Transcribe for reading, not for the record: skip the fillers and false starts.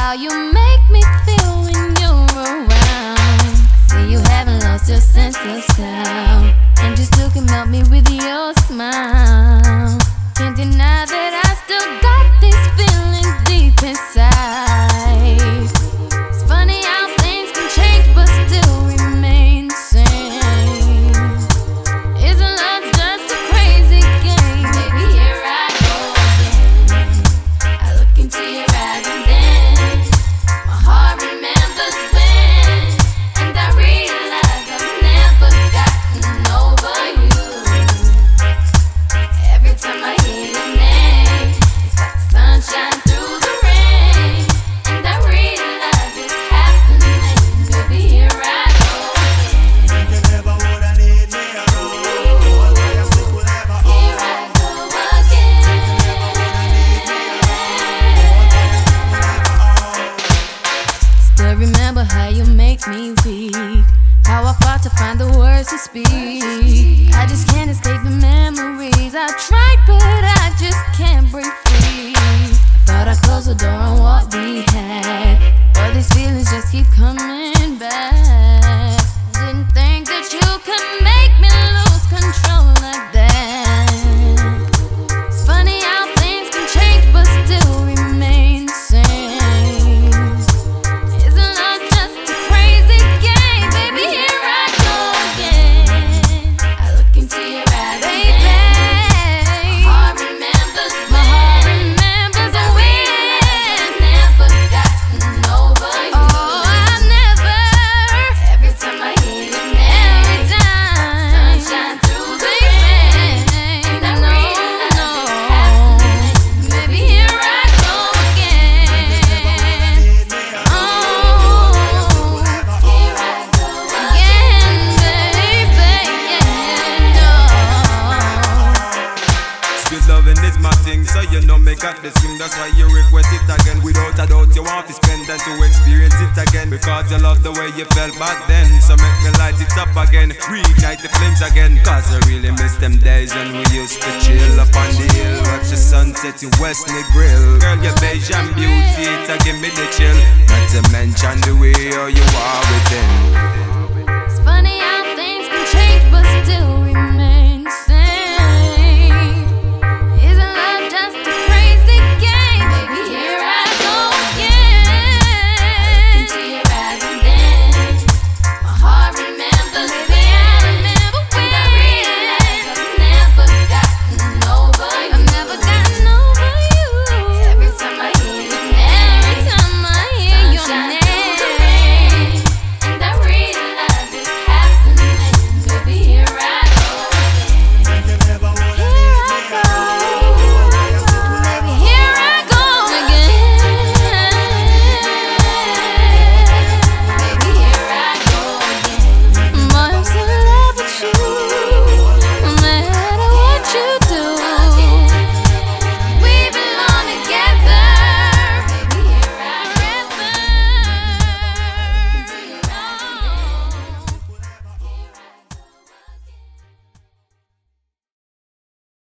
how you make me feel when you're around. Say you haven't lost your sense of sound, and you still can melt me with your smile. Can't deny that I still got these feelings deep inside. It's funny how things can change but still remain the same. Isn't love just a crazy game? Baby, here I go again. I look into your eyes and then my heart remembers when, and I realize I've never gotten over you. Every time I hear your name, it's like sunshine through the rain, and I realize it's happening. Baby, here I go again. You never woulda need me around. All my people never Here I go again. Still remember how you make me weak, how I fought to find the words to speak. I just can't escape the memories. I tried but I just can't break free. I thought I closed the door on what we had, but these feelings just keep coming back. Didn't think that you could make me lose control like that. It's funny how things can change but still remain the same. Isn't love just a crazy game? Baby, here I go again. I look into your eyes, baby. My heart remembers when, and I've never gotten over you. Oh, I've never. Every time I hear your name, sunshine through the rain, and I realize it's happening. Baby, here I go again. need me around. Oh, here I go again, baby. Sweet loving is my thing, so you know me got the swing. That's why you request it again. Without a doubt, you want to spend and to experience it again. Because you love the way you felt back then. So make me light it up again, reignite the flames again. Cause I really miss them days when we used to chill up on the hill, watch the sunset in Wesley Grill. Girl, your beige and beauty, it give me the chill. Not to mention the way how you are within.